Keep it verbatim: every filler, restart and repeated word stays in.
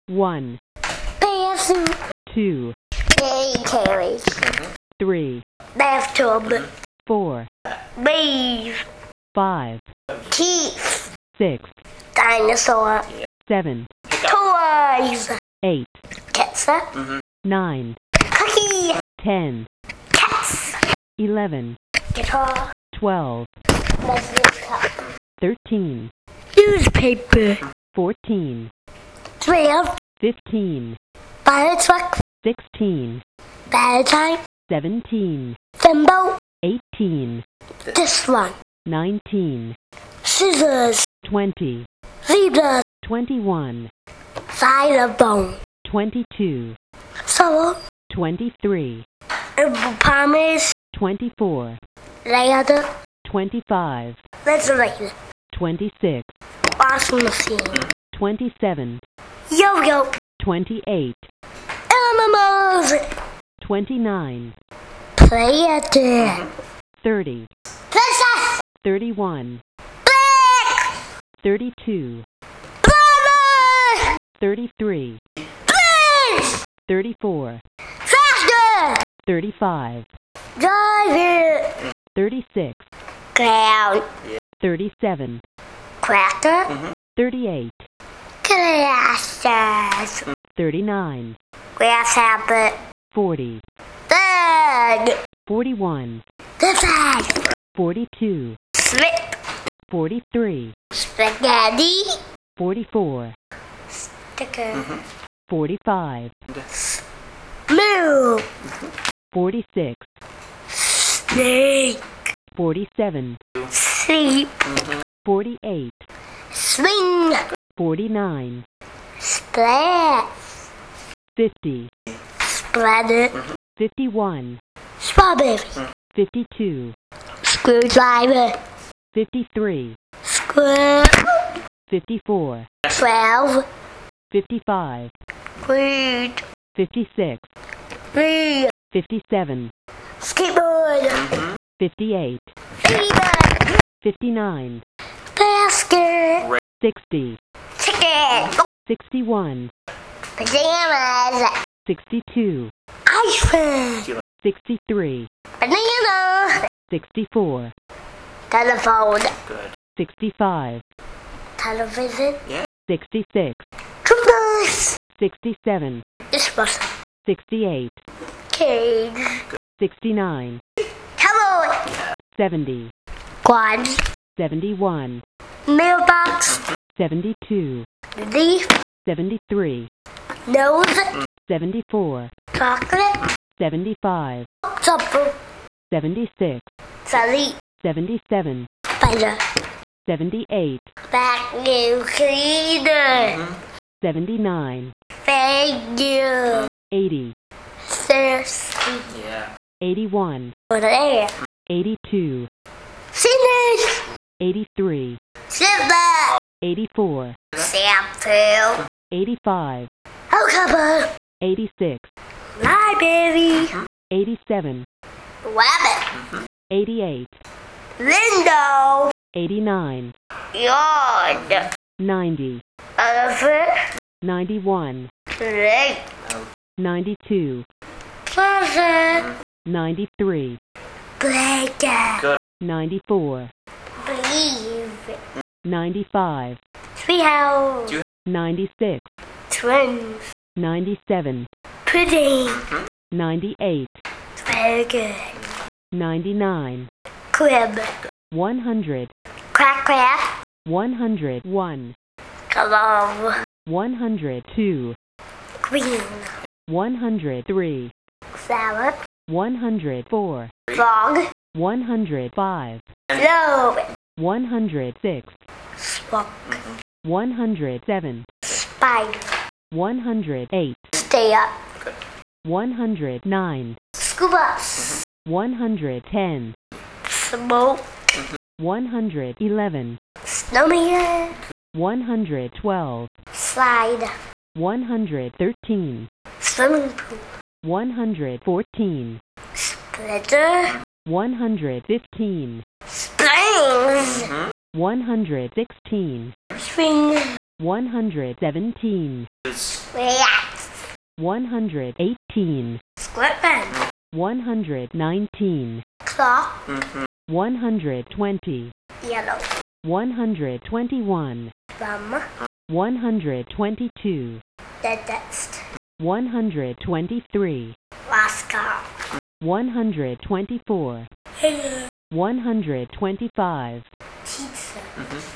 One, Bathroom. two, Day carriage. three, Bathtub. four, Bees. five, Teeth. six, Dinosaur. seven, Toys. eight, Ketchup. nine, Cookie. ten, Cats. eleven, Guitar. twelve, Message cup. thirteen, Newspaper. fourteen, Twelve. fifteen, Fire truck. sixteen, Valentine. seventeen, Thimble. eighteen, This one. nineteen, Scissors. twenty, Zebra. twenty-one, Xylophone. twenty-two, Solo. twenty-three, Hippopotamus. twenty-four, Ladder. twenty-five, Refrigerator. twenty-six, Washing machine. twenty-seven, Yo-yo. twenty-eight, Animals. twenty-nine, Predator. thirty, Princess. thirty-one, Black. thirty-two, Brother. thirty-three, Please. thirty-four, Faster. thirty-five, Drive it. thirty-six, Ground. thirty-seven, Cracker. thirty-eight, Glasses. thirty-nine, Grasshopper. forty, Bird. forty-one, The bag. forty-two, Slip. forty-three, Spaghetti. forty-four, Sticker. forty-five, Move. forty-six, Snake. forty-seven, Sleep. forty-eight, Swing. forty-nine, Splat. fifty, Spreader. fifty-one, Strawberry. fifty-two, Screwdriver. fifty-three, Square. fifty-four, Twelve. fifty-five, Weed. fifty-six, Three. fifty-seven, Skateboard. fifty-eight, Fever. fifty-nine, Basket. sixty, Ticket. sixty-one, Pajamas. sixty-two, Ice cream. sixty-three, Banana. sixty-four, Telephone. sixty-five, Television. sixty-six, Toothbrush. sixty-seven, Dishwasher. sixty-eight, Cage. sixty-nine, Hello. seventy, Quad. seventy-one, Mailbox. seventy-two, Leaf. seventy-three, Nose. seventy-four, Chocolate. seventy-five, Supper. seventy-six, Sally. seventy-seven, Spider. seventy-eight, Vacuum cleaner. seventy-nine, Thank you. eighty, Thirsty. eighty-one, Over there. eighty-two, Finish. eighty-three, Silver. eighty-four, Shampoo. eighty-five, Oh, cover. eighty-six, Library. eighty-seven, Rabbit. eighty-eight, Window. eighty-nine, Yard. ninety, Elephant. ninety-one, Lake. ninety-two, Closet. ninety-three, Blanket. ninety-four, Believe. ninety-five, Treehouse. ninety-six, Twins. ninety-seven, Pudding. ninety-eight, Very good. ninety-nine, Crib. one hundred, Crack crack. one hundred one, Glove. one hundred two, Green. one hundred three, Salad. one hundred four, Frog. one hundred five, Low. one hundred six, Spock. one hundred seven, Spider. one hundred eight, Stay up. one hundred nine, Scuba. one hundred ten, Smoke. one hundred eleven, Snowman. one hundred twelve, Slide. one hundred thirteen, Swimming pool. one hundred fourteen, Splitter. one hundred fifteen, Springs. one hundred sixteen, Swing. one hundred seventeen, Rat. one hundred eighteen, Square one hundred nineteen, Claw. one hundred twenty, Yellow. one hundred twenty-one, Bum. one hundred twenty-two, Dentist. one hundred twenty-three, Rascal. one hundred twenty-four, one hundred twenty-five, Pizza.